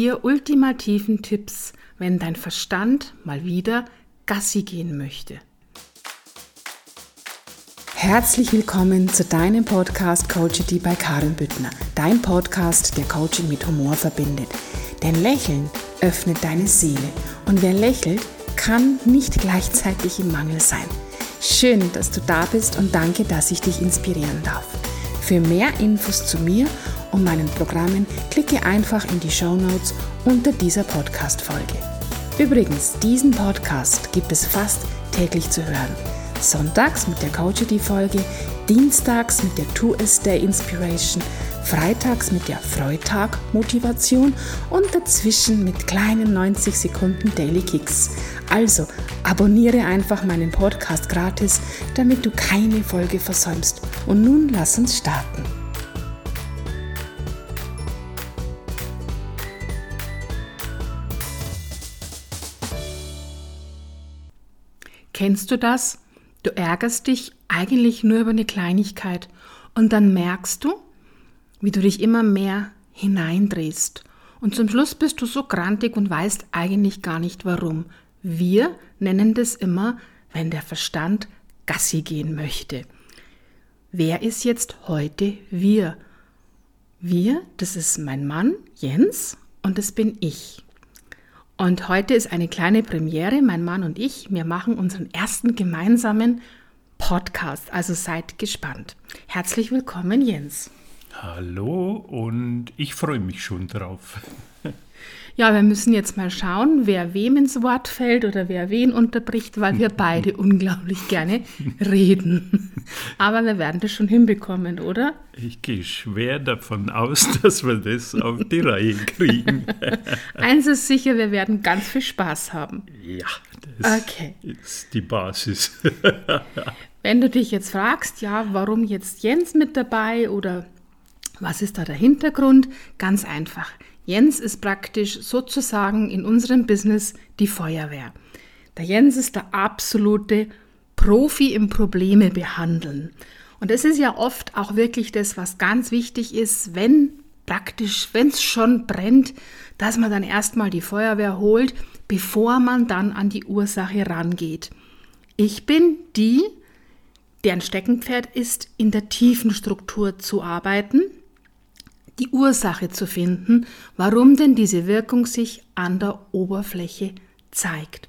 4 ultimativen Tipps, wenn dein Verstand mal wieder Gassi gehen möchte. Herzlich willkommen zu deinem Podcast Coachity bei Karin Büttner. Dein Podcast, der Coaching mit Humor verbindet. Denn Lächeln öffnet deine Seele. Und wer lächelt, kann nicht gleichzeitig im Mangel sein. Schön, dass du da bist und danke, dass ich dich inspirieren darf. Für mehr Infos zu mir und meinen Programmen klicke einfach in die Shownotes unter dieser Podcast-Folge. Übrigens, diesen Podcast gibt es fast täglich zu hören. Sonntags mit der Coachity-Folge, dienstags mit der 2S-Day Inspiration, freitags mit der Freitag-Motivation und dazwischen mit kleinen 90 Sekunden Daily Kicks. Also abonniere einfach meinen Podcast gratis, damit du keine Folge versäumst. Und nun lass uns starten. Kennst du das? Du ärgerst dich eigentlich nur über eine Kleinigkeit und dann merkst du, wie du dich immer mehr hineindrehst. Und zum Schluss bist du so grantig und weißt eigentlich gar nicht warum. Wir nennen das immer, wenn der Verstand Gassi gehen möchte. Wer ist jetzt heute wir? Wir, das ist mein Mann Jens und das bin ich. Und heute ist eine kleine Premiere, mein Mann und ich, wir machen unseren ersten gemeinsamen Podcast, also seid gespannt. Herzlich willkommen, Jens. Hallo und ich freue mich schon drauf. Ja, wir müssen jetzt mal schauen, wer wem ins Wort fällt oder wer wen unterbricht, weil wir beide unglaublich gerne reden. Aber wir werden das schon hinbekommen, oder? Ich gehe schwer davon aus, dass wir das auf die Reihe kriegen. Eins ist sicher, wir werden ganz viel Spaß haben. Ja, das ist die Basis. Wenn du dich jetzt fragst, ja, warum jetzt Jens mit dabei oder was ist da der Hintergrund? Ganz einfach. Jens ist praktisch sozusagen in unserem Business die Feuerwehr. Der Jens ist der absolute Profi im Probleme behandeln. Und das ist ja oft auch wirklich das, was ganz wichtig ist, wenn es schon brennt, dass man dann erstmal die Feuerwehr holt, bevor man dann an die Ursache rangeht. Ich bin die, deren Steckenpferd ist, in der tiefen Struktur zu arbeiten, die Ursache zu finden, warum denn diese Wirkung sich an der Oberfläche zeigt.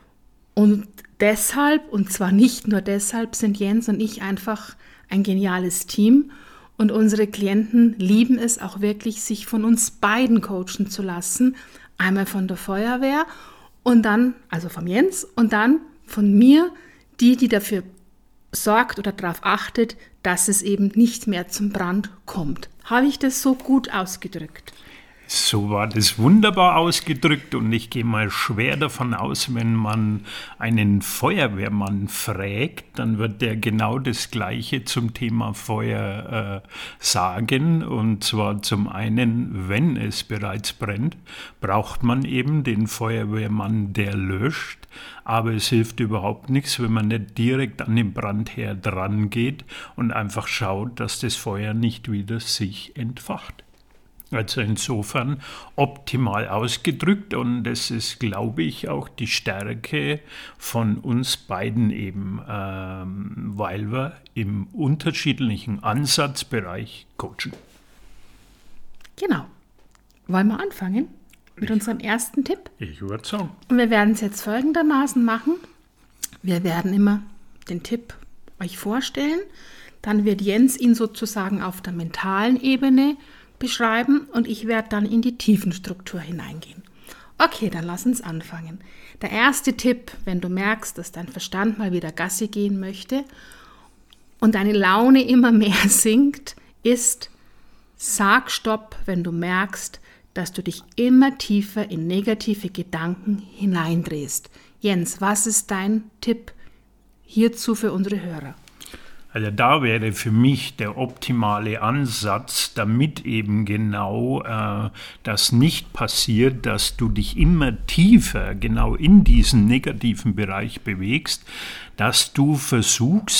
Und deshalb, und zwar nicht nur deshalb, sind Jens und ich einfach ein geniales Team und unsere Klienten lieben es auch wirklich, sich von uns beiden coachen zu lassen. Einmal von der Feuerwehr und dann, also vom Jens und dann von mir, die dafür sorgt oder darauf achtet, dass es eben nicht mehr zum Brand kommt. Habe ich das so gut ausgedrückt? So war das wunderbar ausgedrückt und ich gehe mal schwer davon aus, wenn man einen Feuerwehrmann fragt, dann wird der genau das Gleiche zum Thema Feuer sagen. Und zwar zum einen, wenn es bereits brennt, braucht man eben den Feuerwehrmann, der löscht. Aber es hilft überhaupt nichts, wenn man nicht direkt an den Brandherd rangeht und einfach schaut, dass das Feuer nicht wieder sich entfacht. Also insofern optimal ausgedrückt und das ist, glaube ich, auch die Stärke von uns beiden eben, weil wir im unterschiedlichen Ansatzbereich coachen. Genau. Wollen wir anfangen mit unserem ersten Tipp? Ich würde sagen. Und wir werden es jetzt folgendermaßen machen. Wir werden immer den Tipp euch vorstellen, dann wird Jens ihn sozusagen auf der mentalen Ebene beschreiben und ich werde dann in die Tiefenstruktur hineingehen. Okay, dann lass uns anfangen. Der erste Tipp, wenn du merkst, dass dein Verstand mal wieder Gassi gehen möchte und deine Laune immer mehr sinkt, ist, sag Stopp, wenn du merkst, dass du dich immer tiefer in negative Gedanken hineindrehst. Jens, was ist dein Tipp hierzu für unsere Hörer? Also da wäre für mich der optimale Ansatz, damit eben genau das nicht passiert, dass du dich immer tiefer genau in diesen negativen Bereich bewegst, dass du versuchst,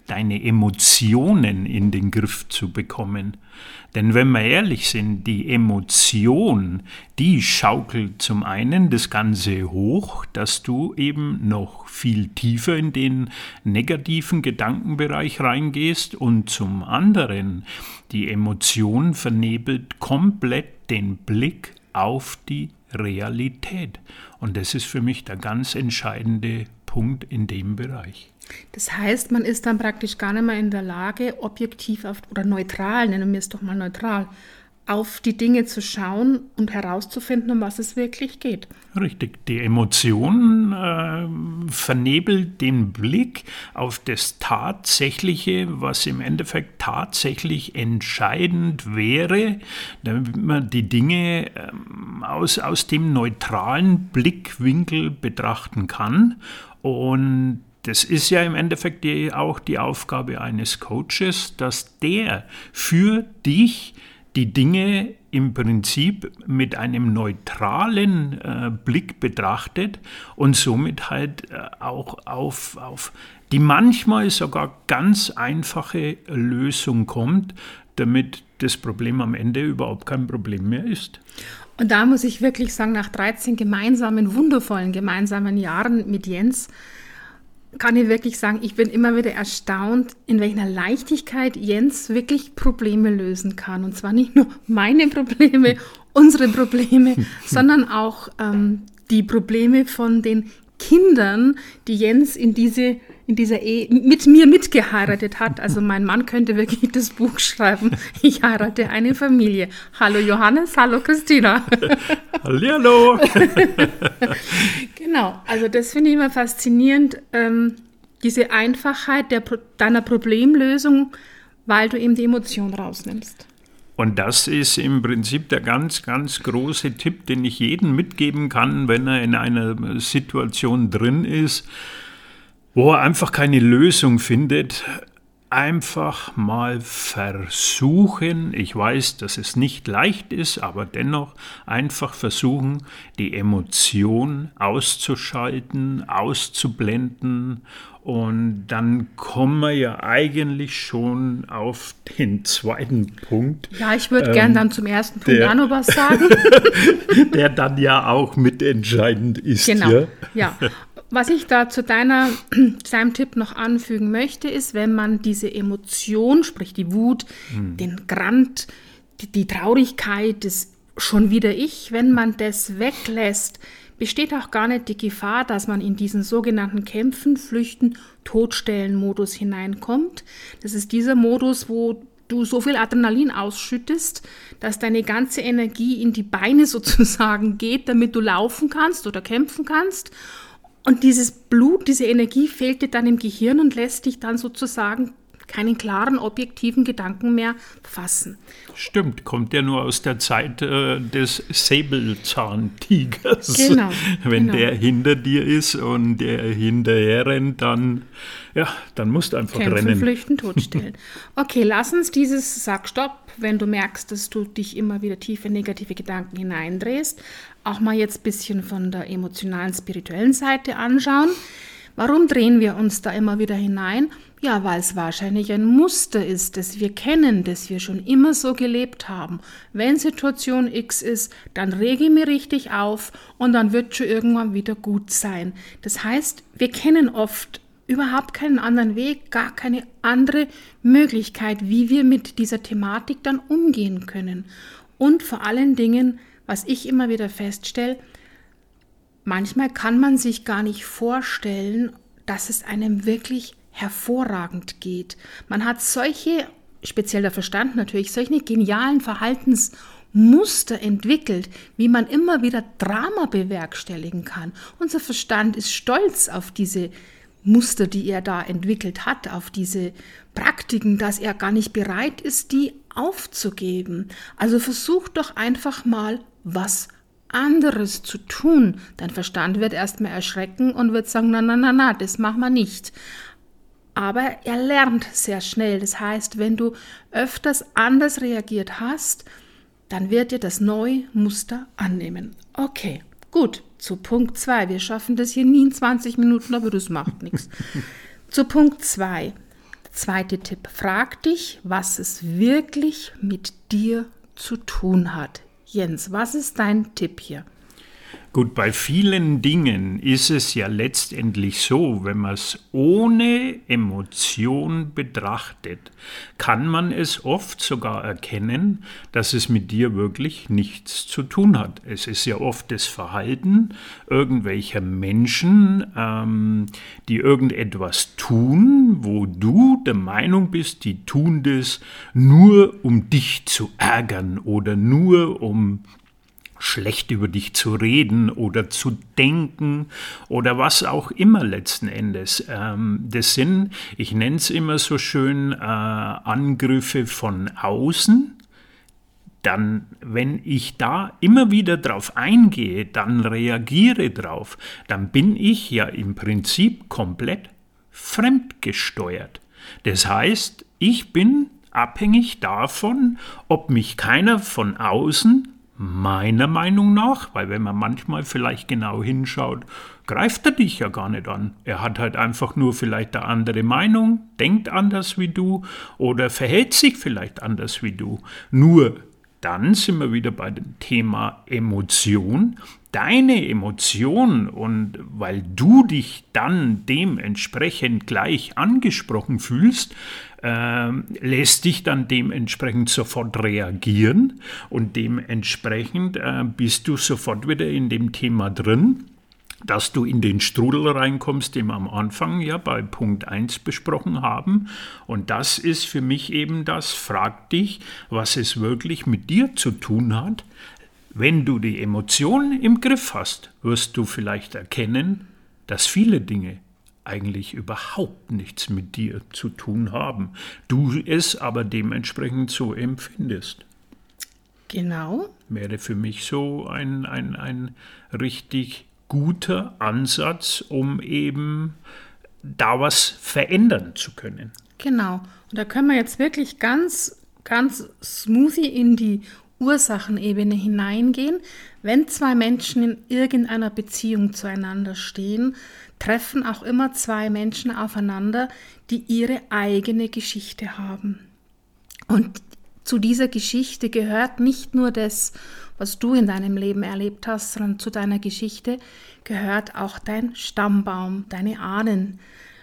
deine Emotionen in den Griff zu bekommen. Denn wenn wir ehrlich sind, die Emotion, die schaukelt zum einen das Ganze hoch, dass du eben noch viel tiefer in den negativen Gedankenbereich reingehst, und zum anderen, die Emotion vernebelt komplett den Blick auf die Realität. Und das ist für mich der ganz entscheidende Punkt in dem Bereich. Das heißt, man ist dann praktisch gar nicht mehr in der Lage, objektiv oder neutral, nennen wir es doch mal neutral, auf die Dinge zu schauen und herauszufinden, um was es wirklich geht. Richtig, die Emotion vernebelt den Blick auf das Tatsächliche, was im Endeffekt tatsächlich entscheidend wäre, damit man die Dinge aus dem neutralen Blickwinkel betrachten kann. Und das ist ja im Endeffekt auch die Aufgabe eines Coaches, dass der für dich die Dinge im Prinzip mit einem neutralen Blick betrachtet und somit halt auch auf die manchmal sogar ganz einfache Lösung kommt, damit das Problem am Ende überhaupt kein Problem mehr ist. Und da muss ich wirklich sagen, nach 13 wundervollen gemeinsamen Jahren mit Jens, kann ich wirklich sagen, ich bin immer wieder erstaunt, in welcher Leichtigkeit Jens wirklich Probleme lösen kann. Und zwar nicht nur meine Probleme, unsere Probleme, sondern auch die Probleme von den Kindern, die Jens in dieser Ehe mit mir mitgeheiratet hat. Also mein Mann könnte wirklich das Buch schreiben, ich heirate eine Familie. Hallo Johannes, hallo Christina. Hallihallo. Genau, also das finde ich immer faszinierend, diese Einfachheit deiner Problemlösung, weil du eben die Emotion rausnimmst. Und das ist im Prinzip der ganz, ganz große Tipp, den ich jedem mitgeben kann, wenn er in einer Situation drin ist, wo er einfach keine Lösung findet. Einfach mal versuchen, ich weiß, dass es nicht leicht ist, aber dennoch einfach versuchen, die Emotion auszuschalten, auszublenden, und dann kommen wir ja eigentlich schon auf den zweiten Punkt. Ja, ich würde gern dann zum ersten Punkt auch noch was sagen. Der dann ja auch mitentscheidend ist. Genau, ja. Was ich da zu deinem Tipp noch anfügen möchte, ist, wenn man diese Emotion, sprich die Wut, den Grant, die Traurigkeit, das schon wieder ich, wenn man das weglässt, besteht auch gar nicht die Gefahr, dass man in diesen sogenannten Kämpfen, Flüchten, Todstellen-Modus hineinkommt. Das ist dieser Modus, wo du so viel Adrenalin ausschüttest, dass deine ganze Energie in die Beine sozusagen geht, damit du laufen kannst oder kämpfen kannst. Und dieses Blut, diese Energie fehlt dir dann im Gehirn und lässt dich dann sozusagen keinen klaren, objektiven Gedanken mehr fassen. Stimmt, kommt ja nur aus der Zeit des Säbelzahntigers. Genau. Wenn der hinter dir ist und der hinterher rennt, dann musst du einfach Kämpfen, rennen. Flüchten, Todstellen. Okay, lass uns sag Stopp, wenn du merkst, dass du dich immer wieder tief in negative Gedanken hineindrehst, auch mal jetzt ein bisschen von der emotionalen, spirituellen Seite anschauen. Warum drehen wir uns da immer wieder hinein? Ja, weil es wahrscheinlich ein Muster ist, das wir kennen, das wir schon immer so gelebt haben. Wenn Situation X ist, dann rege ich mich richtig auf und dann wird schon irgendwann wieder gut sein. Das heißt, wir kennen oft überhaupt keinen anderen Weg, gar keine andere Möglichkeit, wie wir mit dieser Thematik dann umgehen können. Und vor allen Dingen, was ich immer wieder feststelle, manchmal kann man sich gar nicht vorstellen, dass es einem wirklich hervorragend geht. Man hat solche, speziell der Verstand natürlich, solche genialen Verhaltensmuster entwickelt, wie man immer wieder Drama bewerkstelligen kann. Unser Verstand ist stolz auf diese Muster, die er da entwickelt hat, auf diese Praktiken, dass er gar nicht bereit ist, die aufzugeben. Also versuch doch einfach mal was anderes zu tun. Dein Verstand wird erstmal erschrecken und wird sagen, na, das machen wir nicht. Aber er lernt sehr schnell. Das heißt, wenn du öfters anders reagiert hast, dann wird dir das neue Muster annehmen. Okay, gut. Zu Punkt 2. Wir schaffen das hier nie in 20 Minuten, aber das macht nichts. Zu Punkt 2. Zweiter Tipp, frag dich, was es wirklich mit dir zu tun hat. Jens, was ist dein Tipp hier? Gut, bei vielen Dingen ist es ja letztendlich so, wenn man es ohne Emotion betrachtet, kann man es oft sogar erkennen, dass es mit dir wirklich nichts zu tun hat. Es ist ja oft das Verhalten irgendwelcher Menschen, die irgendetwas tun, wo du der Meinung bist, die tun das nur, um dich zu ärgern oder nur um schlecht über dich zu reden oder zu denken oder was auch immer letzten Endes. Das sind, ich nenne es immer so schön, Angriffe von außen. Dann, wenn ich da immer wieder drauf eingehe, dann reagiere drauf, dann bin ich ja im Prinzip komplett fremdgesteuert. Das heißt, ich bin abhängig davon, ob mich keiner von außen meiner Meinung nach, weil wenn man manchmal vielleicht genau hinschaut, greift er dich ja gar nicht an. Er hat halt einfach nur vielleicht eine andere Meinung, denkt anders wie du oder verhält sich vielleicht anders wie du. Nur dann sind wir wieder bei dem Thema Emotion. Deine Emotion und weil du dich dann dementsprechend gleich angesprochen fühlst, lässt dich dann dementsprechend sofort reagieren und dementsprechend bist du sofort wieder in dem Thema drin, dass du in den Strudel reinkommst, den wir am Anfang ja bei Punkt 1 besprochen haben. Und das ist für mich eben das, frag dich, was es wirklich mit dir zu tun hat. Wenn du die Emotionen im Griff hast, wirst du vielleicht erkennen, dass viele Dinge eigentlich überhaupt nichts mit dir zu tun haben. Du es aber dementsprechend so empfindest. Genau. Wäre für mich so ein richtig guter Ansatz, um eben da was verändern zu können. Genau. Und da können wir jetzt wirklich ganz smoothie in die Ursachenebene hineingehen. Wenn zwei Menschen in irgendeiner Beziehung zueinander stehen, treffen auch immer zwei Menschen aufeinander, die ihre eigene Geschichte haben. Und zu dieser Geschichte gehört nicht nur das, was du in deinem Leben erlebt hast, sondern zu deiner Geschichte gehört auch dein Stammbaum, deine Ahnen.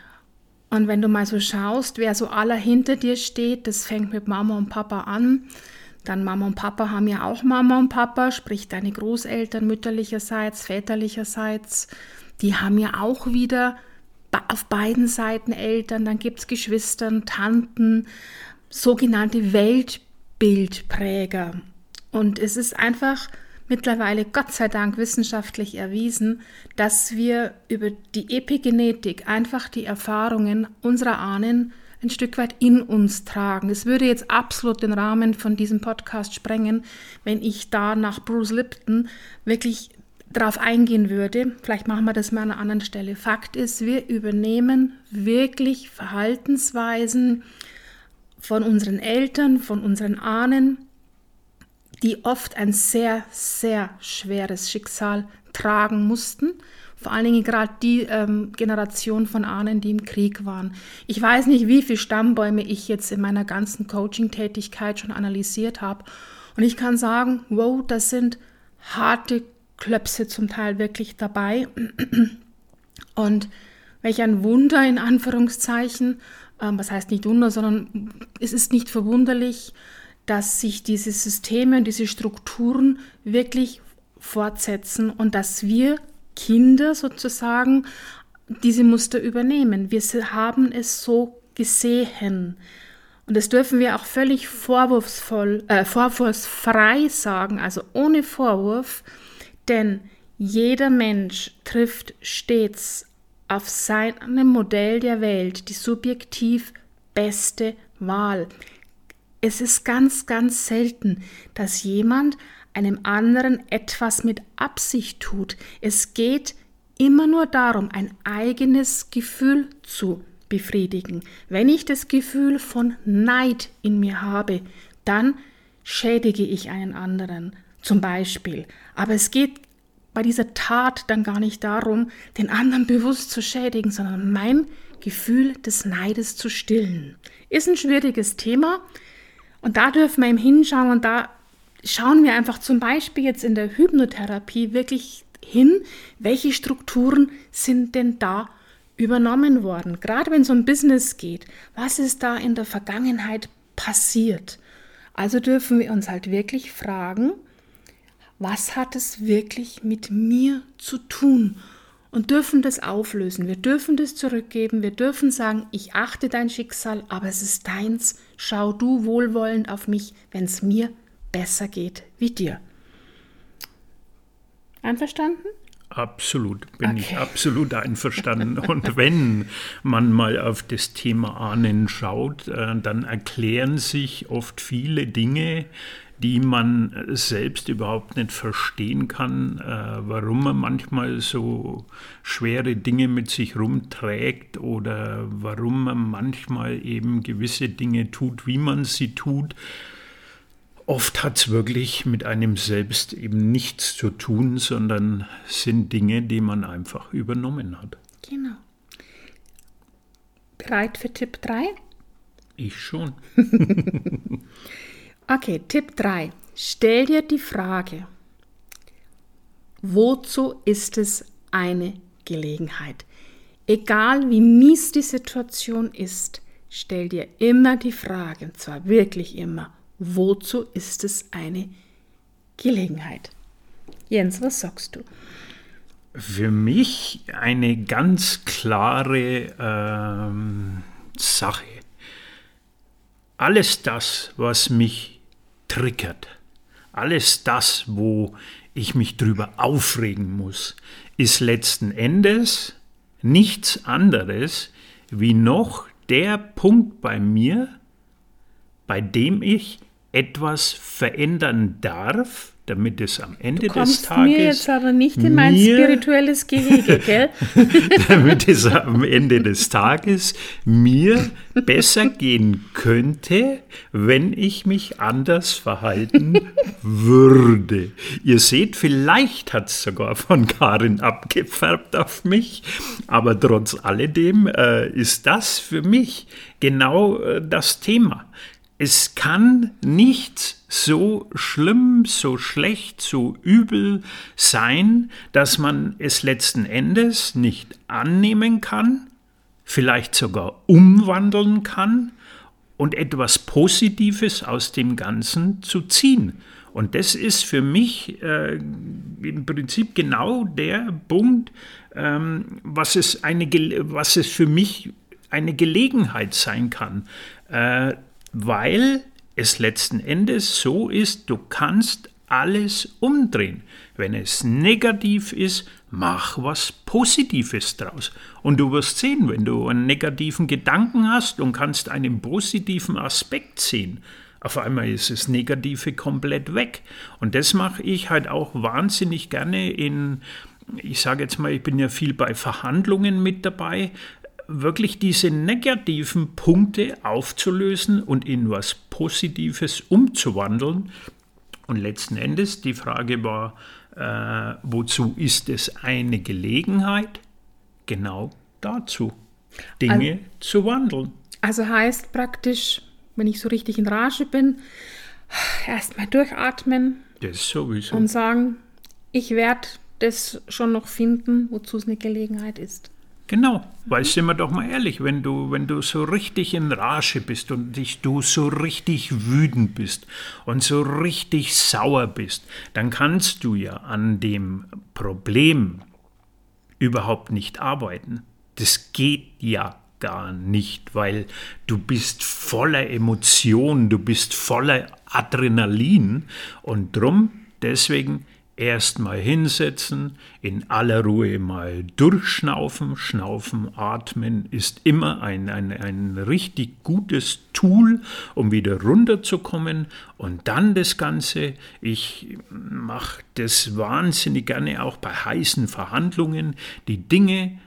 Und wenn du mal so schaust, wer so aller hinter dir steht, das fängt mit Mama und Papa an. Dann Mama und Papa haben ja auch Mama und Papa, sprich deine Großeltern mütterlicherseits, väterlicherseits, die haben ja auch wieder auf beiden Seiten Eltern, dann gibt es Geschwister, Tanten, sogenannte Weltbildpräger. Und es ist einfach mittlerweile, Gott sei Dank, wissenschaftlich erwiesen, dass wir über die Epigenetik einfach die Erfahrungen unserer Ahnen ein Stück weit in uns tragen. Es würde jetzt absolut den Rahmen von diesem Podcast sprengen, wenn ich da nach Bruce Lipton wirklich drauf eingehen würde. Vielleicht machen wir das mal an einer anderen Stelle. Fakt ist, wir übernehmen wirklich Verhaltensweisen von unseren Eltern, von unseren Ahnen, die oft ein sehr, sehr schweres Schicksal tragen mussten. Vor allen Dingen gerade die Generation von Ahnen, die im Krieg waren. Ich weiß nicht, wie viele Stammbäume ich jetzt in meiner ganzen Coaching-Tätigkeit schon analysiert habe. Und ich kann sagen, wow, das sind harte Klöpse zum Teil wirklich dabei. Und welch ein Wunder in Anführungszeichen, was heißt nicht Wunder, sondern es ist nicht verwunderlich, dass sich diese Systeme und diese Strukturen wirklich fortsetzen und dass wir Kinder sozusagen diese Muster übernehmen. Wir haben es so gesehen. Und das dürfen wir auch völlig vorwurfsfrei sagen, also ohne Vorwurf, denn jeder Mensch trifft stets auf seinem Modell der Welt die subjektiv beste Wahl. Es ist ganz, ganz selten, dass jemand einem anderen etwas mit Absicht tut. Es geht immer nur darum, ein eigenes Gefühl zu befriedigen. Wenn ich das Gefühl von Neid in mir habe, dann schädige ich einen anderen, zum Beispiel. Aber es geht bei dieser Tat dann gar nicht darum, den anderen bewusst zu schädigen, sondern mein Gefühl des Neides zu stillen. Ist ein schwieriges Thema und da dürfen wir eben hinschauen und da schauen wir einfach zum Beispiel jetzt in der Hypnotherapie wirklich hin, welche Strukturen sind denn da übernommen worden. Gerade wenn es um Business geht, was ist da in der Vergangenheit passiert? Also dürfen wir uns halt wirklich fragen, was hat es wirklich mit mir zu tun? Und dürfen das auflösen. Wir dürfen das zurückgeben. Wir dürfen sagen, ich achte dein Schicksal, aber es ist deins. Schau du wohlwollend auf mich, wenn es mir besser geht wie dir. Einverstanden? Absolut, bin ich absolut einverstanden. Und wenn man mal auf das Thema Ahnen schaut, dann erklären sich oft viele Dinge, die man selbst überhaupt nicht verstehen kann, warum man manchmal so schwere Dinge mit sich rumträgt oder warum man manchmal eben gewisse Dinge tut, wie man sie tut. Oft hat es wirklich mit einem selbst eben nichts zu tun, sondern sind Dinge, die man einfach übernommen hat. Genau. Bereit für Tipp 3? Ich schon. Okay, Tipp 3. Stell dir die Frage, wozu ist es eine Gelegenheit? Egal wie mies die Situation ist, stell dir immer die Frage, und zwar wirklich immer, wozu ist es eine Gelegenheit? Jens, was sagst du? Für mich eine ganz klare Sache. Alles das, was mich triggert, alles das, wo ich mich drüber aufregen muss, ist letzten Endes nichts anderes wie noch der Punkt bei mir, bei dem ich etwas verändern darf, damit es am Ende des Tages... Du kommst mir jetzt aber nicht in mein spirituelles Gehege, gell? Damit es am Ende des Tages mir besser gehen könnte, wenn ich mich anders verhalten würde. Ihr seht, vielleicht hat es sogar von Karin abgefärbt auf mich, aber trotz alledem ist das für mich genau das Thema. Es kann nichts so schlimm, so schlecht, so übel sein, dass man es letzten Endes nicht annehmen kann, vielleicht sogar umwandeln kann und etwas Positives aus dem Ganzen zu ziehen. Und das ist für mich im Prinzip genau der Punkt, was es für mich eine Gelegenheit sein kann. Weil es letzten Endes so ist, du kannst alles umdrehen. Wenn es negativ ist, mach was Positives draus. Und du wirst sehen, wenn du einen negativen Gedanken hast und kannst einen positiven Aspekt sehen, auf einmal ist das Negative komplett weg. Und das mache ich halt auch wahnsinnig gerne ich sage jetzt mal, ich bin ja viel bei Verhandlungen mit dabei, wirklich diese negativen Punkte aufzulösen und in was Positives umzuwandeln. Und letzten Endes, die Frage war, wozu ist es eine Gelegenheit? Genau dazu, Dinge zu wandeln. Also heißt praktisch, wenn ich so richtig in Rage bin, erstmal durchatmen Das sowieso. Und sagen, ich werde das schon noch finden, wozu es eine Gelegenheit ist. Genau, weil sind wir doch mal ehrlich, wenn du so richtig in Rage bist und du so richtig wütend bist und so richtig sauer bist, dann kannst du ja an dem Problem überhaupt nicht arbeiten. Das geht ja gar nicht, weil du bist voller Emotionen, du bist voller Adrenalin und deswegen erst mal hinsetzen, in aller Ruhe mal durchschnaufen. Schnaufen, atmen ist immer ein richtig gutes Tool, um wieder runterzukommen. Und dann das Ganze, ich mache das wahnsinnig gerne auch bei heißen Verhandlungen, die Dinge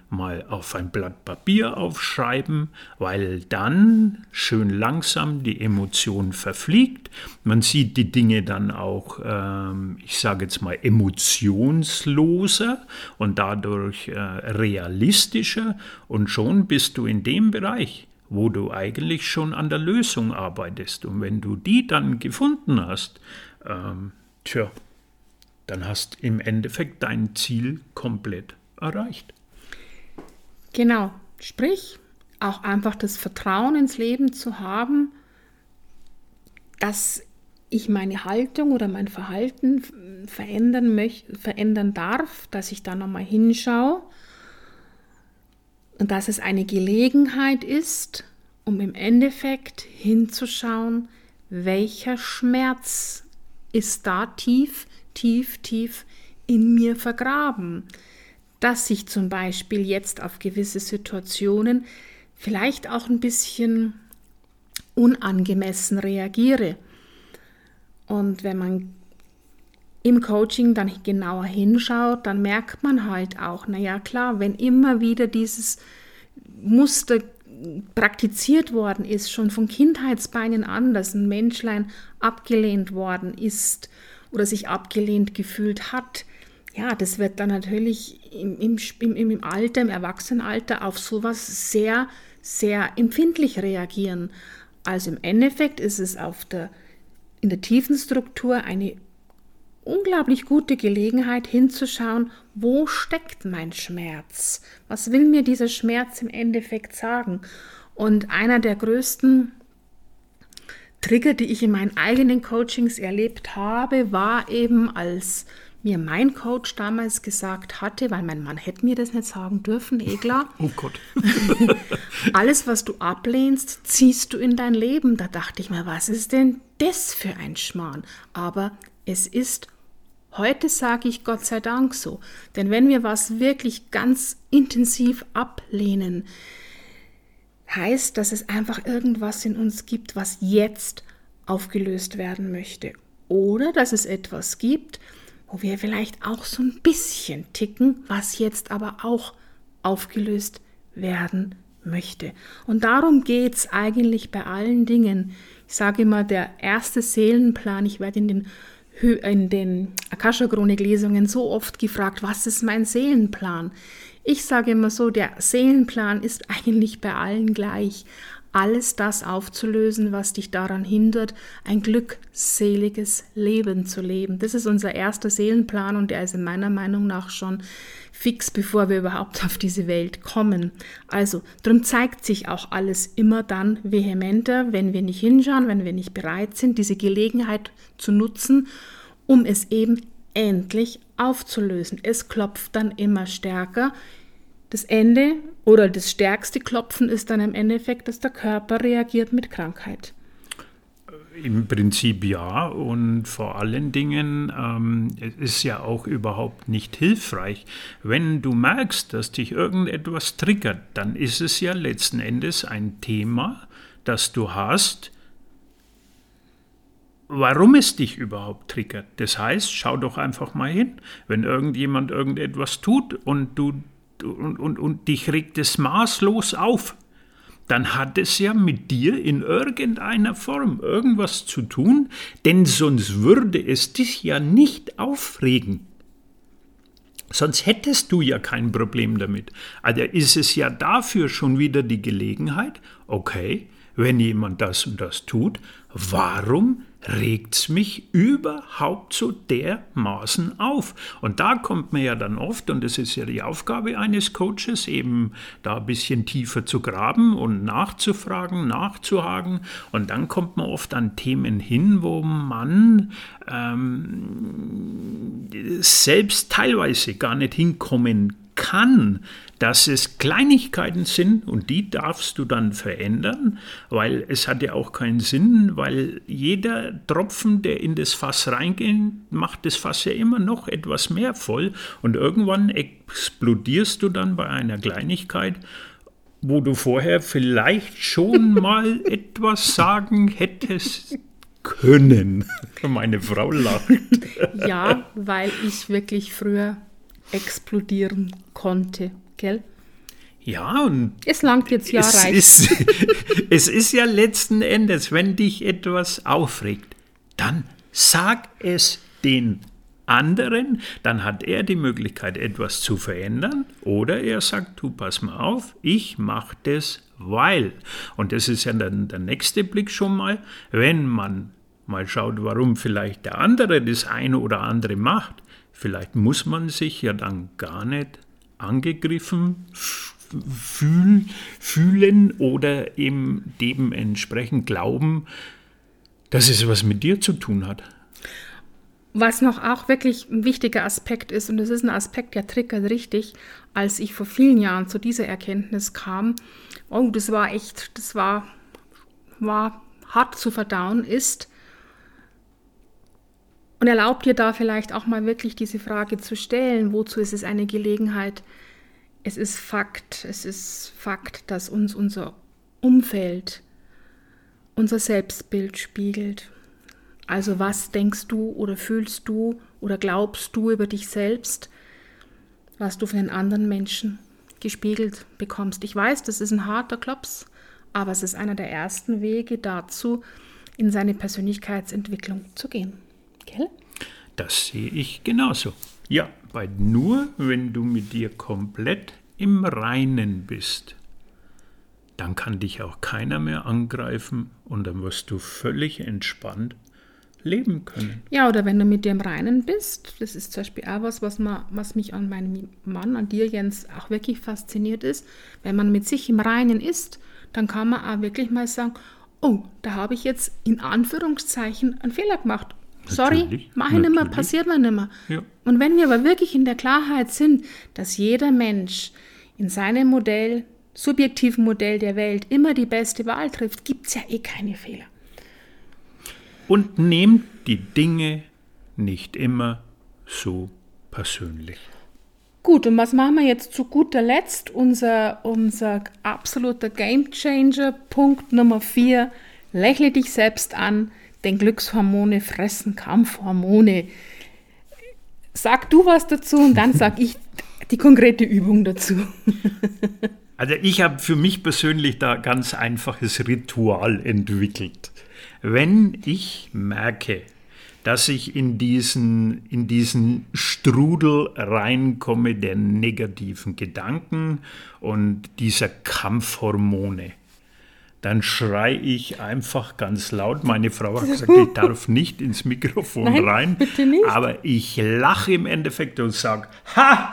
mal auf ein Blatt Papier aufschreiben, weil dann schön langsam die Emotion verfliegt. Man sieht die Dinge dann auch, ich sage jetzt mal, emotionsloser und dadurch realistischer und schon bist du in dem Bereich, wo du eigentlich schon an der Lösung arbeitest. Und wenn du die dann gefunden hast, dann hast du im Endeffekt dein Ziel komplett erreicht. Genau, sprich, auch einfach das Vertrauen ins Leben zu haben, dass ich meine Haltung oder mein Verhalten verändern darf, dass ich da nochmal hinschaue und dass es eine Gelegenheit ist, um im Endeffekt hinzuschauen, welcher Schmerz ist da tief, tief, tief in mir vergraben. Dass ich zum Beispiel jetzt auf gewisse Situationen vielleicht auch ein bisschen unangemessen reagiere. Und wenn man im Coaching dann genauer hinschaut, dann merkt man halt auch, naja klar, wenn immer wieder dieses Muster praktiziert worden ist, schon von Kindheitsbeinen an, dass ein Menschlein abgelehnt worden ist oder sich abgelehnt gefühlt hat, ja, das wird dann natürlich im Alter, im Erwachsenenalter auf sowas sehr, sehr empfindlich reagieren. Also im Endeffekt ist es in der tiefen Struktur eine unglaublich gute Gelegenheit hinzuschauen, wo steckt mein Schmerz? Was will mir dieser Schmerz im Endeffekt sagen? Und einer der größten Trigger, die ich in meinen eigenen Coachings erlebt habe, war eben, als mir mein Coach damals gesagt hatte, weil mein Mann hätte mir das nicht sagen dürfen, klar. Oh Gott. Alles, was du ablehnst, ziehst du in dein Leben. Da dachte ich mir, was ist denn das für ein Schmarrn? Aber es ist, heute sage ich Gott sei Dank so. Denn wenn wir was wirklich ganz intensiv ablehnen, heißt, dass es einfach irgendwas in uns gibt, was jetzt aufgelöst werden möchte. Oder dass es etwas gibt, wo wir vielleicht auch so ein bisschen ticken, was jetzt aber auch aufgelöst werden möchte. Und darum geht es eigentlich bei allen Dingen. Ich sage immer, der erste Seelenplan, ich werde in den Akasha-Chronik-Lesungen so oft gefragt, was ist mein Seelenplan? Ich sage immer so, der Seelenplan ist eigentlich bei allen gleich. Alles das aufzulösen, was dich daran hindert, ein glückseliges Leben zu leben. Das ist unser erster Seelenplan und der ist in meiner Meinung nach schon fix, bevor wir überhaupt auf diese Welt kommen. Also, darum zeigt sich auch alles immer dann vehementer, wenn wir nicht hinschauen, wenn wir nicht bereit sind, diese Gelegenheit zu nutzen, um es eben endlich aufzulösen. Es klopft dann immer stärker. Das Ende oder das stärkste Klopfen ist dann im Endeffekt, dass der Körper reagiert mit Krankheit. Im Prinzip ja, und vor allen Dingen es ist ja auch überhaupt nicht hilfreich. Wenn du merkst, dass dich irgendetwas triggert, dann ist es ja letzten Endes ein Thema, das du hast, warum es dich überhaupt triggert. Das heißt, schau doch einfach mal hin, wenn irgendjemand irgendetwas tut und dich regt es maßlos auf, dann hat es ja mit dir in irgendeiner Form irgendwas zu tun, denn sonst würde es dich ja nicht aufregen. Sonst hättest du ja kein Problem damit. Also ist es ja dafür schon wieder die Gelegenheit, okay, wenn jemand das und das tut, warum regt es mich überhaupt so dermaßen auf? Und da kommt man ja dann oft, und das ist ja die Aufgabe eines Coaches, eben da ein bisschen tiefer zu graben und nachzufragen, nachzuhaken. Und dann kommt man oft an Themen hin, wo man selbst teilweise gar nicht hinkommen kann, dass es Kleinigkeiten sind und die darfst du dann verändern, weil es hat ja auch keinen Sinn, weil jeder Tropfen, der in das Fass reingeht, macht das Fass ja immer noch etwas mehr voll und irgendwann explodierst du dann bei einer Kleinigkeit, wo du vorher vielleicht schon mal etwas sagen hättest können. Meine Frau lacht. Ja, weil ich wirklich früher explodieren konnte, gell? Ja, und es langt jetzt, ja, reicht. Es ist ja letzten Endes, wenn dich etwas aufregt, dann sag es den anderen, dann hat er die Möglichkeit, etwas zu verändern, oder er sagt, du, pass mal auf, ich mache das, weil. Und das ist ja dann der nächste Blick schon mal, wenn man mal schaut, warum vielleicht der andere das eine oder andere macht, vielleicht muss man sich ja dann gar nicht angegriffen fühlen oder eben dementsprechend glauben, dass es was mit dir zu tun hat. Was noch auch wirklich ein wichtiger Aspekt ist, und das ist ein Aspekt, der triggert richtig, als ich vor vielen Jahren zu dieser Erkenntnis kam, das war hart zu verdauen, ist, und erlaubt dir da vielleicht auch mal wirklich diese Frage zu stellen, wozu ist es eine Gelegenheit? Es ist Fakt, dass uns unser Umfeld, unser Selbstbild spiegelt. Also was denkst du oder fühlst du oder glaubst du über dich selbst, was du von den anderen Menschen gespiegelt bekommst? Ich weiß, das ist ein harter Klops, aber es ist einer der ersten Wege dazu, in seine Persönlichkeitsentwicklung zu gehen. Gell? Das sehe ich genauso. Ja, weil nur wenn du mit dir komplett im Reinen bist, dann kann dich auch keiner mehr angreifen und dann wirst du völlig entspannt leben können. Ja, oder wenn du mit dir im Reinen bist, das ist zum Beispiel auch was mich an meinem Mann, an dir, Jens, auch wirklich fasziniert ist, wenn man mit sich im Reinen ist, dann kann man auch wirklich mal sagen, oh, da habe ich jetzt in Anführungszeichen einen Fehler gemacht. Sorry, mache ich nicht mehr, passiert mir nicht mehr. Ja. Und wenn wir aber wirklich in der Klarheit sind, dass jeder Mensch in seinem Modell, subjektiven Modell der Welt immer die beste Wahl trifft, gibt es ja eh keine Fehler. Und nehmt die Dinge nicht immer so persönlich. Gut, und was machen wir jetzt zu guter Letzt? Unser absoluter Gamechanger, Punkt Nummer 4, lächle dich selbst an, denn Glückshormone fressen Kampfhormone. Sag du was dazu und dann sag ich die konkrete Übung dazu. Also ich habe für mich persönlich da ganz einfaches Ritual entwickelt. Wenn ich merke, dass ich in diesen Strudel reinkomme der negativen Gedanken und dieser Kampfhormone, dann schreie ich einfach ganz laut. Meine Frau hat gesagt, ich darf nicht ins Mikrofon rein, bitte nicht. Aber ich lache im Endeffekt und sage, ha!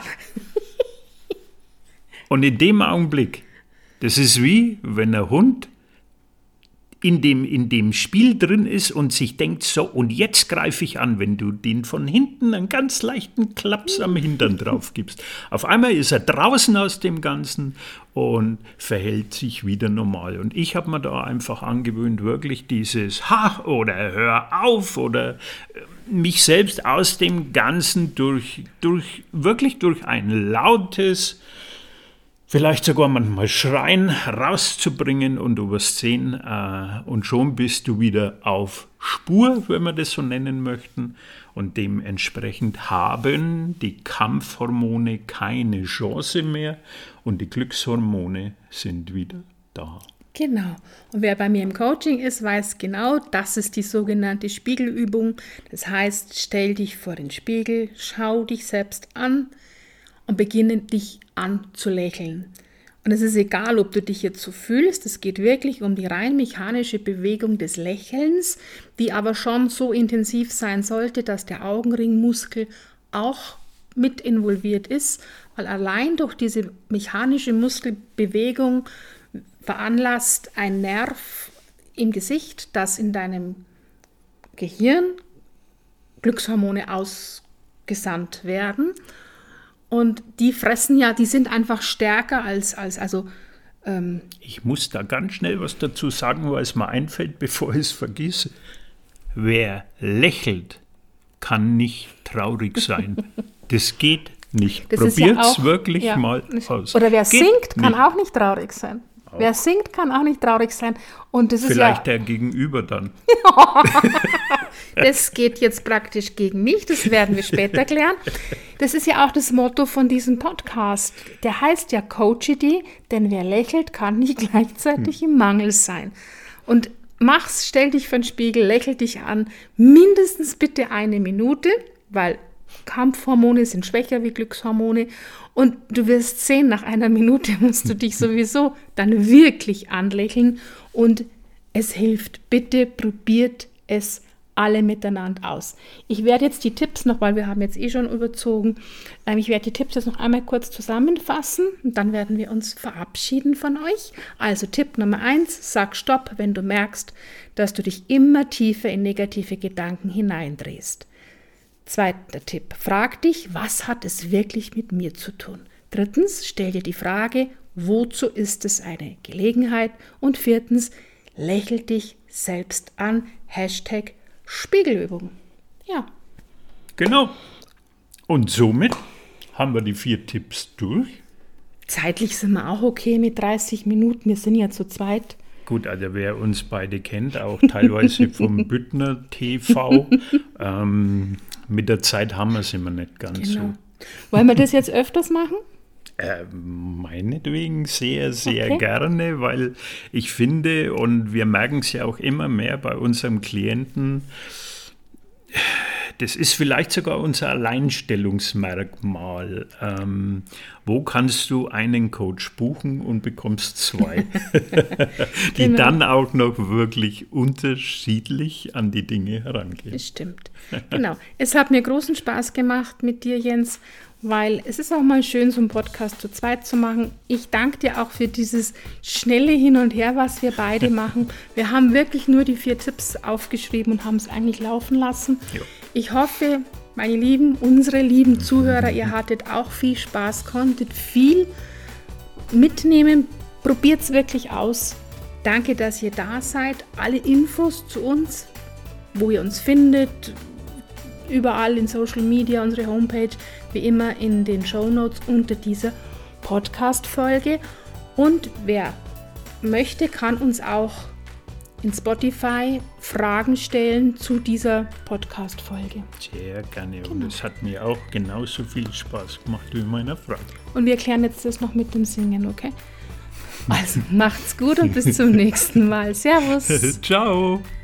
Und in dem Augenblick, das ist wie, wenn ein Hund in dem Spiel drin ist und sich denkt, so, und jetzt greife ich an, wenn du den von hinten einen ganz leichten Klaps am Hintern drauf gibst. Auf einmal ist er draußen aus dem Ganzen und verhält sich wieder normal. Und ich habe mir da einfach angewöhnt, wirklich dieses Ha oder Hör auf oder mich selbst aus dem Ganzen wirklich durch ein lautes, vielleicht sogar manchmal Schreien rauszubringen und du wirst sehen, und schon bist du wieder auf Spur, wenn wir das so nennen möchten. Und dementsprechend haben die Kampfhormone keine Chance mehr und die Glückshormone sind wieder da. Genau. Und wer bei mir im Coaching ist, weiß genau, das ist die sogenannte Spiegelübung. Das heißt, stell dich vor den Spiegel, schau dich selbst an und beginne dich an zu lächeln. Und es ist egal, ob du dich jetzt so fühlst, es geht wirklich um die rein mechanische Bewegung des Lächelns, die aber schon so intensiv sein sollte, dass der Augenringmuskel auch mit involviert ist, weil allein durch diese mechanische Muskelbewegung veranlasst ein Nerv im Gesicht, dass in deinem Gehirn Glückshormone ausgesandt werden. Und die sind einfach stärker als Ich muss da ganz schnell was dazu sagen, weil es mir einfällt, bevor ich es vergesse. Wer lächelt, kann nicht traurig sein. Das geht nicht. Probiert es wirklich mal aus. Oder wer singt, kann auch nicht traurig sein. Wer singt, kann auch nicht traurig sein. Und das vielleicht ist der Gegenüber dann. Das geht jetzt praktisch gegen mich, das werden wir später klären. Das ist ja auch das Motto von diesem Podcast. Der heißt ja Coach Idee, denn wer lächelt, kann nicht gleichzeitig im Mangel sein. Und mach's, stell dich vor den Spiegel, lächel dich an, mindestens bitte 1 Minute, weil Kampfhormone sind schwächer wie Glückshormone und du wirst sehen, nach 1 Minute musst du dich sowieso dann wirklich anlächeln und es hilft. Bitte probiert es alle miteinander aus. Ich werde jetzt die Tipps noch, weil wir haben jetzt schon überzogen, ich werde die Tipps jetzt noch einmal kurz zusammenfassen und dann werden wir uns verabschieden von euch. Also Tipp Nummer 1, sag Stopp, wenn du merkst, dass du dich immer tiefer in negative Gedanken hineindrehst. 2. Tipp, frag dich, was hat es wirklich mit mir zu tun? 3. stell dir die Frage, wozu ist es eine Gelegenheit? Und 4. lächel dich selbst an, #Spiegelübung. Ja. Genau. Und somit haben wir die 4 Tipps durch. Zeitlich sind wir auch okay mit 30 Minuten. Wir sind ja zu zweit. Gut, also wer uns beide kennt, auch teilweise vom Büttner TV, mit der Zeit haben wir es immer nicht ganz so. Wollen wir das jetzt öfters machen? Meinetwegen sehr, sehr gerne, weil ich finde, und wir merken es ja auch immer mehr bei unserem Klienten, das ist vielleicht sogar unser Alleinstellungsmerkmal. Wo kannst du einen Coach buchen und bekommst 2, die dann auch noch wirklich unterschiedlich an die Dinge herangehen. Das stimmt. Genau. Es hat mir großen Spaß gemacht mit dir, Jens, weil es ist auch mal schön, so einen Podcast zu zweit zu machen. Ich danke dir auch für dieses schnelle Hin und Her, was wir beide machen. Wir haben wirklich nur die 4 Tipps aufgeschrieben und haben es eigentlich laufen lassen. Ja. Ich hoffe, meine Lieben, unsere lieben Zuhörer, ihr hattet auch viel Spaß, konntet viel mitnehmen. Probiert es wirklich aus. Danke, dass ihr da seid. Alle Infos zu uns, wo ihr uns findet, überall in Social Media, unsere Homepage, wie immer in den Shownotes unter dieser Podcast-Folge. Und wer möchte, kann uns auch in Spotify Fragen stellen zu dieser Podcast-Folge. Sehr gerne. Und es hat mir auch genauso viel Spaß gemacht wie meiner Frau. Und wir erklären jetzt das noch mit dem Singen, okay? Also macht's gut und bis zum nächsten Mal. Servus. Ciao.